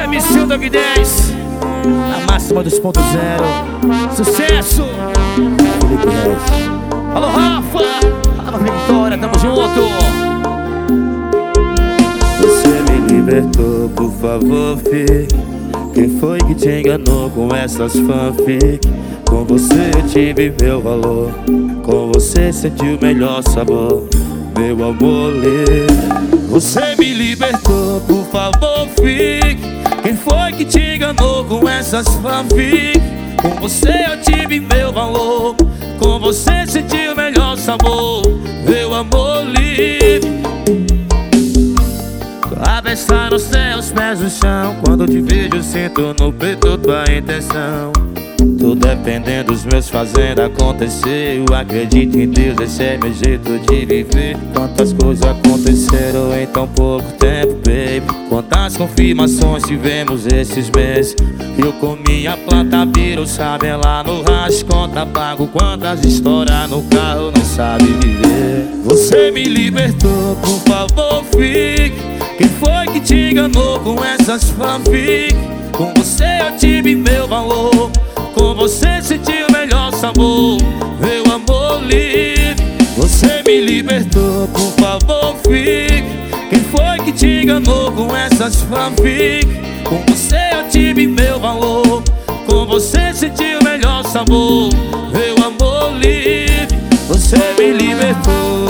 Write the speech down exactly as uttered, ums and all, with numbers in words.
M C Dog dez, a máxima dos ponto zero. Sucesso! Alô, Rafa! Alô, Vitória, tamo junto! Você me libertou, por favor, fique. Quem foi que te enganou com essas fanfic? Com você eu tive meu valor, com você senti o melhor sabor, meu amor livre. Você me libertou, por favor, fique. Quem foi que te enganou com essas fanfic? Com você eu tive meu valor, com você senti o melhor sabor, meu amor livre. Cabeça no céu, os pés no chão. Quando te vejo, sinto no peito tua intenção. Tô dependendo dos meus fazendo acontecer. Eu acredito em Deus, esse é meu jeito de viver. Quantas coisas aconteceram em tão pouco tempo, baby. Quantas confirmações tivemos esses meses. Eu com minha planta viro, sabe lá no racho. Conta pago, quantas histórias no carro não sabe viver. Você me libertou, por favor, fique. Quem foi que te enganou com essas fanfic? Com você eu tive meu valor, com você senti o melhor sabor, meu amor livre. Você me libertou, por favor, fique. Quem foi que te enganou com essas fanfic? Com você eu tive meu valor, com você senti o melhor sabor, meu amor livre. Você me libertou.